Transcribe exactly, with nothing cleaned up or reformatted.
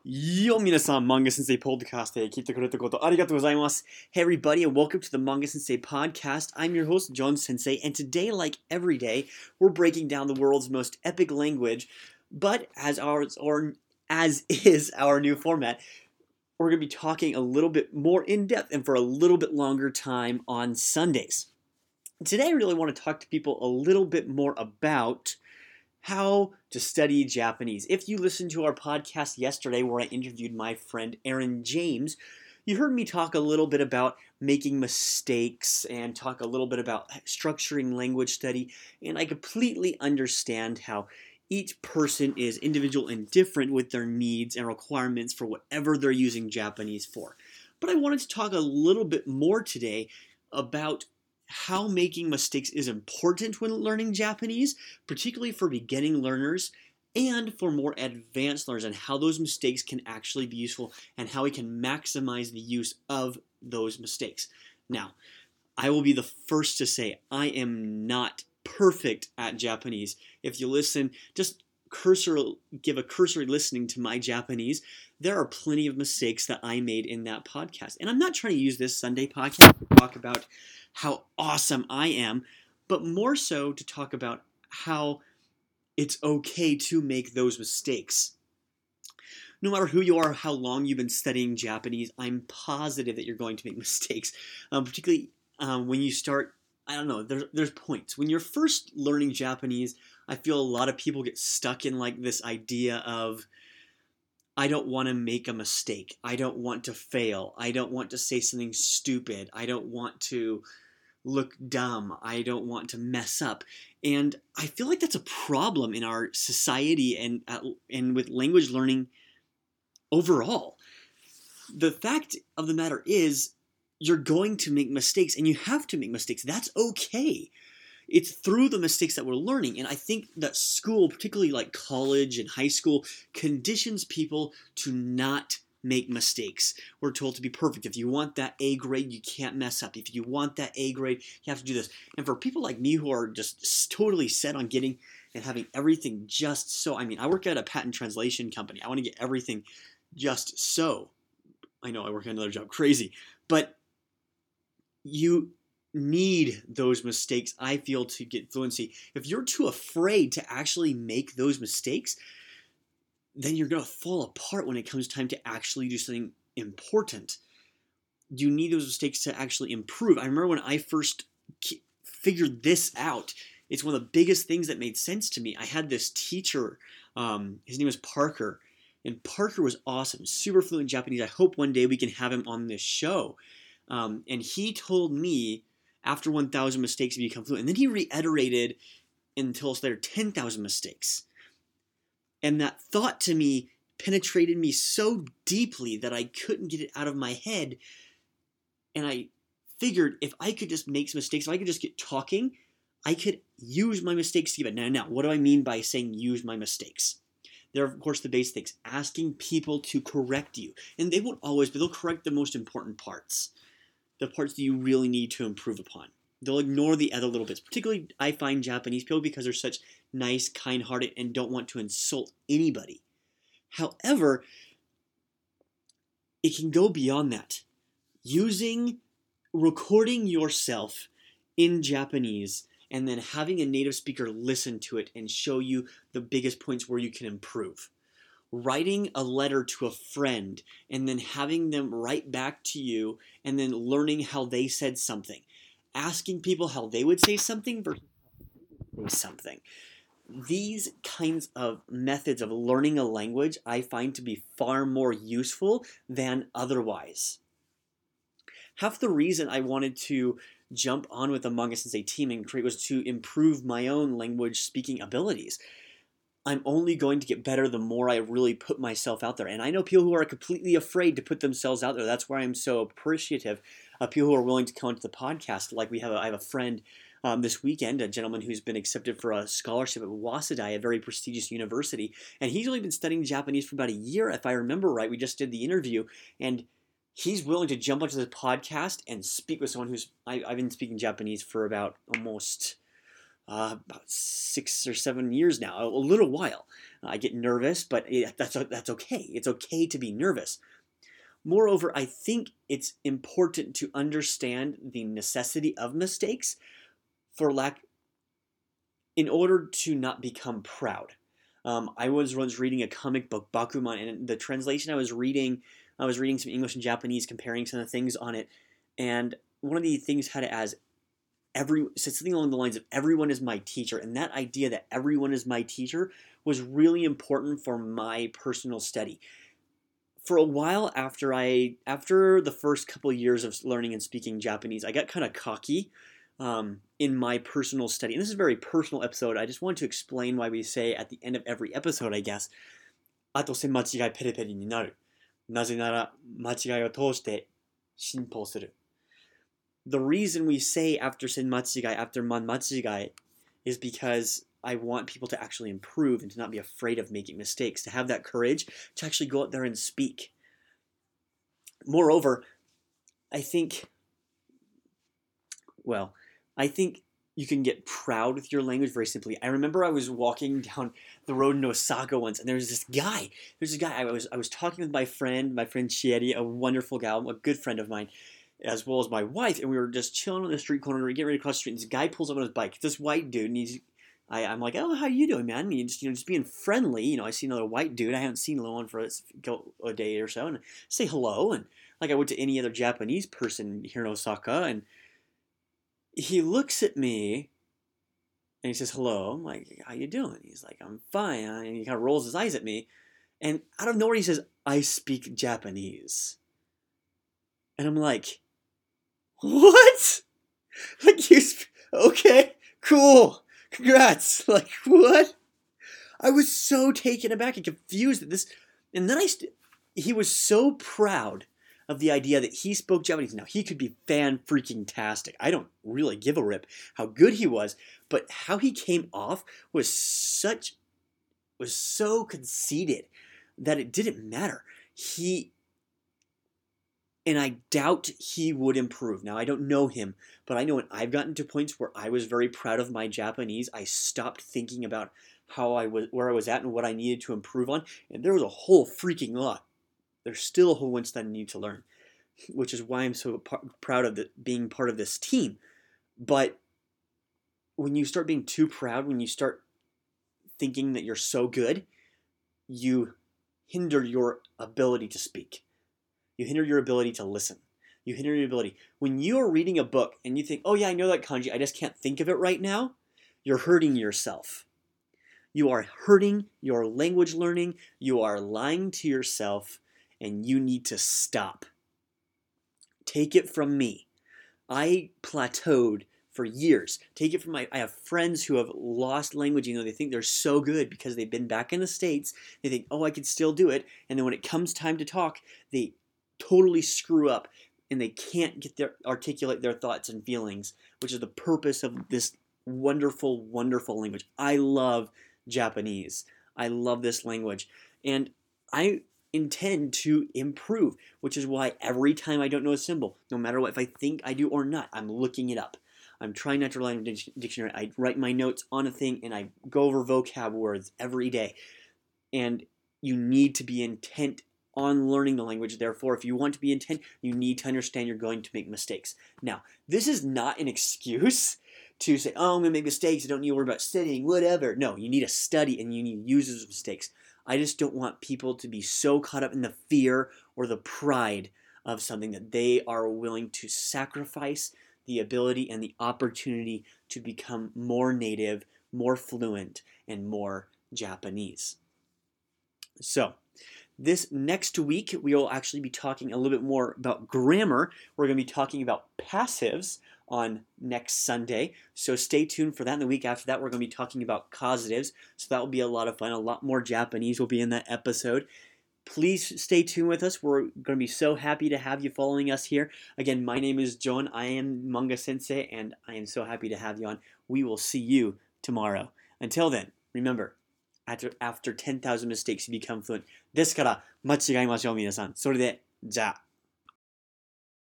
Yo, minasan, Manga Sensei Podcast へ聞いてくれたことありがとうございます. Hey everybody and welcome to the Manga Sensei Podcast. I'm your host, John Sensei, and today, like every day, we're breaking down the world's most epic language, but as ours, or as is our new format, we're going to be talking a little bit more in depth and for a little bit longer time on Sundays. Today I really want to talk to people a little bit more about how to study Japanese. If you listened to our podcast yesterday where I interviewed my friend Aaron James, you heard me talk a little bit about making mistakes and talk a little bit about structuring language study, and I completely understand how each person is individual and different with their needs and requirements for whatever they're using Japanese for. But I wanted to talk a little bit more today about how making mistakes is important when learning Japanese, particularly for beginning learners and for more advanced learners, and how those mistakes can actually be useful and how we can maximize the use of those mistakes. Now, I will be the first to say I am not perfect at Japanese. If you listen, just cursory, give a cursory listening to my Japanese, there are plenty of mistakes that I made in that podcast. And I'm not trying to use this Sunday podcast to talk about how awesome I am, but more so to talk about how it's okay to make those mistakes. No matter who you are, how long you've been studying Japanese, I'm positive that you're going to make mistakes, um, particularly um, when you start, I don't know, there, there's points. When you're first learning Japanese, I feel a lot of people get stuck in like this idea of, I don't want to make a mistake. I don't want to fail. I don't want to say something stupid. I don't want to look dumb. I don't want to mess up. And I feel like that's a problem in our society and and with language learning overall. The fact of the matter is, you're going to make mistakes, and you have to make mistakes. That's okay. It's through the mistakes that we're learning. And I think that school, particularly like college and high school, conditions people to not make mistakes. We're told to be perfect. If you want that A grade, you can't mess up. If you want that A grade, you have to do this. And for people like me who are just totally set on getting and having everything just so, I mean, I work at a patent translation company. I want to get everything just so. I know I work at another job, crazy. But you need those mistakes, I feel, to get fluency. If you're too afraid to actually make those mistakes, then you're going to fall apart when it comes time to actually do something important. You need those mistakes to actually improve. I remember when I first figured this out, it's one of the biggest things that made sense to me. I had this teacher, um, his name was Parker, and Parker was awesome, super fluent in Japanese. I hope one day we can have him on this show. Um, and he told me, after one thousand mistakes, you become fluent. And then he reiterated until us later, ten thousand mistakes. And that thought to me penetrated me so deeply that I couldn't get it out of my head. And I figured if I could just make some mistakes, if I could just get talking, I could use my mistakes to give it. Now, now, what do I mean by saying use my mistakes? There are, of course, the basic things. Asking people to correct you. And they won't always, but they'll correct the most important parts. The parts that you really need to improve upon. They'll ignore the other little bits. Particularly, I find Japanese people, because they're such nice, kind-hearted, and don't want to insult anybody. However, it can go beyond that. Using, recording yourself in Japanese, and then having a native speaker listen to it and show you the biggest points where you can improve. Writing a letter to a friend, and then having them write back to you, and then learning how they said something. Asking people how they would say something versus how they would say something. These kinds of methods of learning a language I find to be far more useful than otherwise. Half the reason I wanted to jump on with the Manga Sensei team and create was to improve my own language speaking abilities. I'm only going to get better the more I really put myself out there. And I know people who are completely afraid to put themselves out there. That's why I'm so appreciative of people who are willing to come to the podcast. Like we have a, I have a friend um, this weekend, a gentleman who's been accepted for a scholarship at Wasadai, a very prestigious university. And he's only been studying Japanese for about a year, if I remember right. We just did the interview. And he's willing to jump onto the podcast and speak with someone who's, I, I've been speaking Japanese for about almost... Uh, about six or seven years now, a little while. I get nervous, but it, that's that's okay. It's okay to be nervous. Moreover, I think it's important to understand the necessity of mistakes for lack, in order to not become proud. Um, I was once reading a comic book, Bakuman, and the translation I was reading, I was reading some English and Japanese, comparing some of the things on it, and one of the things had it as every said something along the lines of everyone is my teacher, and that idea that everyone is my teacher was really important for my personal study. For a while after I after the first couple of years of learning and speaking Japanese, I got kind of cocky um, in my personal study. And this is a very personal episode. I just want to explain why we say at the end of every episode, I guess, あとせ間違いペリペリになる。なぜなら間違いを通して進歩する。The reason we say after sen machigai, after man machigai, is because I want people to actually improve and to not be afraid of making mistakes, to have that courage to actually go out there and speak. Moreover, I think, well, I think you can get proud with your language very simply. I remember I was walking down the road in Osaka once, and there was this guy. There's a guy. I was I was talking with my friend, my friend Chieri, a wonderful gal, a good friend of mine, as well as my wife, and we were just chilling on the street corner, getting ready to cross the street, and this guy pulls up on his bike. It's this white dude, and he's, I, I'm like, oh, how you doing, man? And he's just, you know, just being friendly. You know, I see another white dude. I haven't seen one for a day or so, and I say hello, and like I would to any other Japanese person here in Osaka, and he looks at me, and he says hello. I'm like, how you doing? He's like, I'm fine, and he kind of rolls his eyes at me, and out of nowhere he says, I speak Japanese, and I'm like, what? Like, you sp- okay, cool, congrats. Like, what? I was so taken aback and confused at this. And then I, st- he was so proud of the idea that he spoke Japanese. Now, he could be fan-freaking-tastic. I don't really give a rip how good he was, but how he came off was such, was so conceited that it didn't matter. He... And I doubt he would improve. Now, I don't know him, but I know when I've gotten to points where I was very proud of my Japanese, I stopped thinking about how I was, where I was at and what I needed to improve on. And there was a whole freaking lot. There's still a whole bunch that I need to learn, which is why I'm so par- proud of the, being part of this team. But when you start being too proud, when you start thinking that you're so good, you hinder your ability to speak. You hinder your ability to listen. You hinder your ability. When you are reading a book and you think, oh yeah, I know that kanji, I just can't think of it right now, you're hurting yourself. You are hurting your language learning. You are lying to yourself, and you need to stop. Take it from me. I plateaued for years. Take it from my, I have friends who have lost language, you know, they think they're so good because they've been back in the States. They think, oh, I could still do it. And then when it comes time to talk, they totally screw up and they can't get their articulate their thoughts and feelings, which is the purpose of this wonderful, wonderful language. I love Japanese. I love this language. And I intend to improve, which is why every time I don't know a symbol, no matter what, if I think I do or not, I'm looking it up. I'm trying not to rely on a dictionary. I write my notes on a thing and I go over vocab words every day. And you need to be intent on learning the language. Therefore, if you want to be intent, you need to understand you're going to make mistakes. Now, this is not an excuse to say, oh, I'm going to make mistakes. I don't need to worry about studying, whatever. No, you need to study and you need to use those mistakes. I just don't want people to be so caught up in the fear or the pride of something that they are willing to sacrifice the ability and the opportunity to become more native, more fluent, and more Japanese. So, this next week, we will actually be talking a little bit more about grammar. We're going to be talking about passives on next Sunday. So stay tuned for that. And the week after that, we're going to be talking about causatives. So that will be a lot of fun. A lot more Japanese will be in that episode. Please stay tuned with us. We're going to be so happy to have you following us here. Again, my name is John. I am Manga Sensei, and I am so happy to have you on. We will see you tomorrow. Until then, remember, After, after ten thousand mistakes, you become fluent. ですから、間違いましょう、皆さん。それで、じゃあ。